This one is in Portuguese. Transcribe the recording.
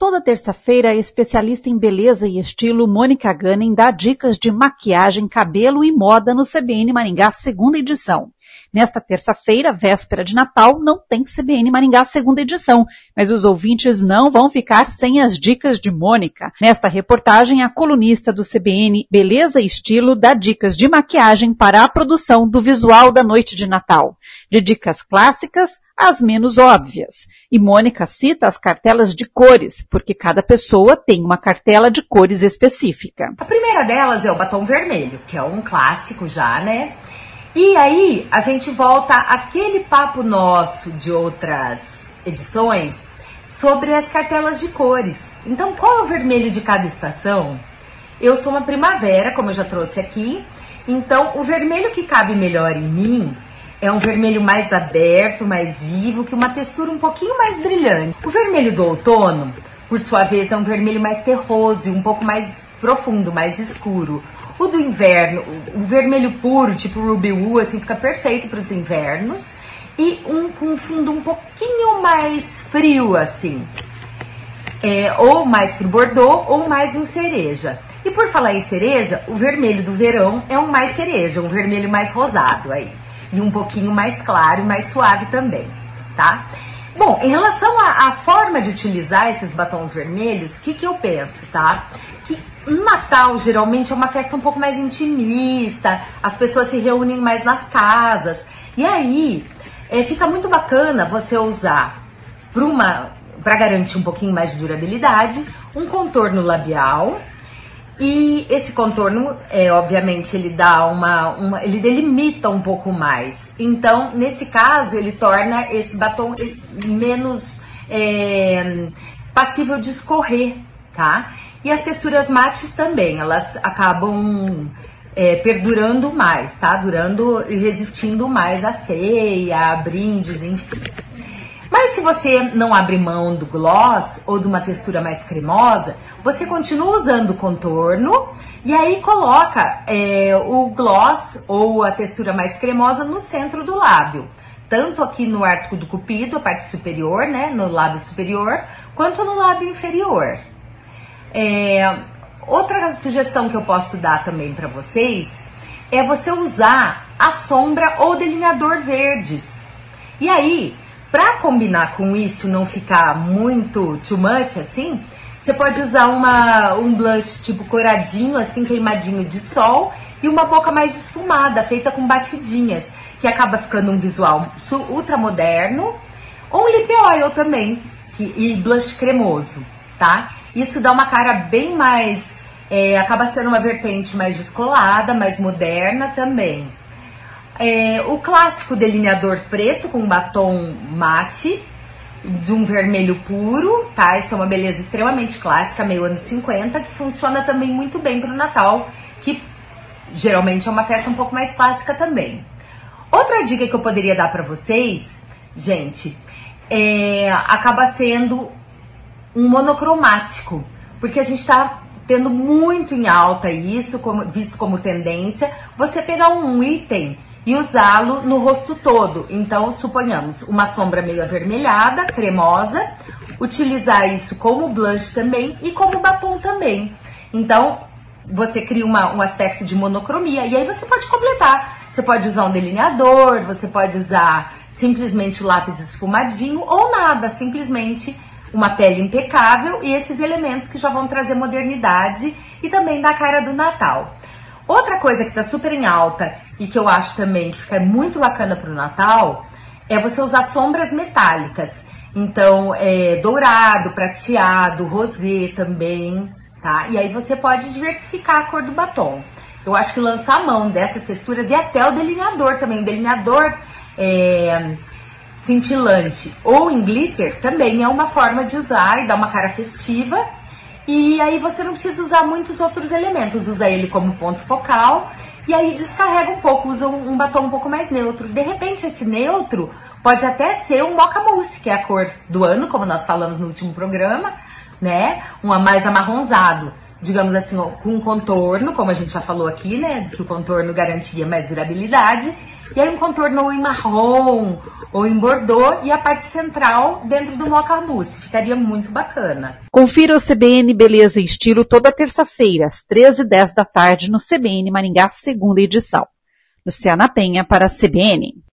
Toda terça-feira, a especialista em beleza e estilo Mônica Gunning dá dicas de maquiagem, cabelo e moda no CBN Maringá, segunda edição. Nesta terça-feira, véspera de Natal, não tem CBN Maringá segunda edição, mas os ouvintes não vão ficar sem as dicas de Mônica. Nesta reportagem, a colunista do CBN Beleza e Estilo dá dicas de maquiagem para a produção do visual da noite de Natal. De dicas clássicas às menos óbvias. E Mônica cita as cartelas de cores, porque cada pessoa tem uma cartela de cores específica. A primeira delas é o batom vermelho, que é um clássico já, né? E aí, a gente volta àquele papo nosso de outras edições sobre as cartelas de cores. Então, qual é o vermelho de cada estação? Eu sou uma primavera, como eu já trouxe aqui. Então, o vermelho que cabe melhor em mim é um vermelho mais aberto, mais vivo, que uma textura um pouquinho mais brilhante. O vermelho do outono, por sua vez, é um vermelho mais terroso, um pouco mais profundo, mais escuro. O do inverno, o vermelho puro, tipo Ruby Woo, assim, fica perfeito para os invernos. E com um fundo um pouquinho mais frio, assim. Ou mais pro Bordeaux, ou mais um cereja. E por falar em cereja, o vermelho do verão é um mais cereja, um vermelho mais rosado aí. E um pouquinho mais claro e mais suave também, tá? Bom, em relação à forma de utilizar esses batons vermelhos, o que eu penso, tá? Que no Natal, geralmente, é uma festa um pouco mais intimista, as pessoas se reúnem mais nas casas. E aí, fica muito bacana você usar, para garantir um pouquinho mais de durabilidade, um contorno labial. E esse contorno, obviamente, ele dá ele delimita um pouco mais. Então, nesse caso, ele torna esse batom menos passível de escorrer, tá? E as texturas mates também, elas acabam perdurando mais, tá? Durando e resistindo mais à ceia, a brindes, enfim. Mas se você não abre mão do gloss ou de uma textura mais cremosa, você continua usando o contorno e aí coloca o gloss ou a textura mais cremosa no centro do lábio. Tanto aqui no arco do cupido, a parte superior, né, no lábio superior, quanto no lábio inferior. Outra sugestão que eu posso dar também para vocês é você usar a sombra ou delineador verdes. E aí, para combinar com isso, não ficar muito too much assim, você pode usar um blush tipo coradinho, assim, queimadinho de sol, e uma boca mais esfumada, feita com batidinhas, que acaba ficando um visual ultra moderno, ou um lip oil também, e blush cremoso, tá? Isso dá uma cara bem mais, acaba sendo uma vertente mais descolada, mais moderna também. O clássico delineador preto com batom mate, de um vermelho puro, tá? Essa é uma beleza extremamente clássica, meio anos 50, que funciona também muito bem para o Natal, que geralmente é uma festa um pouco mais clássica também. Outra dica que eu poderia dar para vocês, gente, acaba sendo um monocromático, porque a gente está tendo muito em alta isso, visto como tendência, você pegar um item e usá-lo no rosto todo. Então, suponhamos, uma sombra meio avermelhada, cremosa, utilizar isso como blush também e como batom também. Então, você cria um aspecto de monocromia e aí você pode completar. Você pode usar um delineador, você pode usar simplesmente o lápis esfumadinho ou nada, simplesmente uma pele impecável e esses elementos que já vão trazer modernidade e também da cara do Natal. Outra coisa que está super em alta e que eu acho também que fica muito bacana para o Natal é você usar sombras metálicas. Então, dourado, prateado, rosé também, tá? E aí você pode diversificar a cor do batom. Eu acho que lançar a mão dessas texturas e até o delineador também. O delineador cintilante ou em glitter também é uma forma de usar e dar uma cara festiva. E aí você não precisa usar muitos outros elementos, usa ele como ponto focal e aí descarrega um pouco, usa um batom um pouco mais neutro. De repente esse neutro pode até ser um Mocha Mousse, que é a cor do ano, como nós falamos no último programa, né? Um mais amarronzado. digamos assim, com um contorno, como a gente já falou aqui, né? Que o contorno garantia mais durabilidade. E aí um contorno ou em marrom ou em bordô e a parte central dentro do moca mousse. Ficaria muito bacana. Confira o CBN Beleza e Estilo toda terça-feira, às 13h10 da tarde, no CBN Maringá, segunda edição. Luciana Penha para a CBN.